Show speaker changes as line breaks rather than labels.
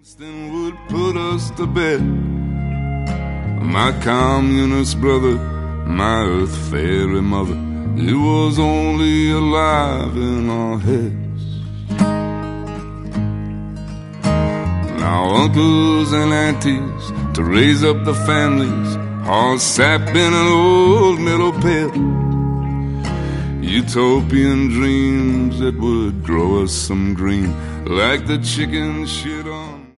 Then would put us to bed. My communist brother, my earth fairy mother, he was only alive in our heads. Now uncles and aunties to raise up the families, all sap in an old metal pail. Utopian dreams that would grow us some green, like the chicken shit on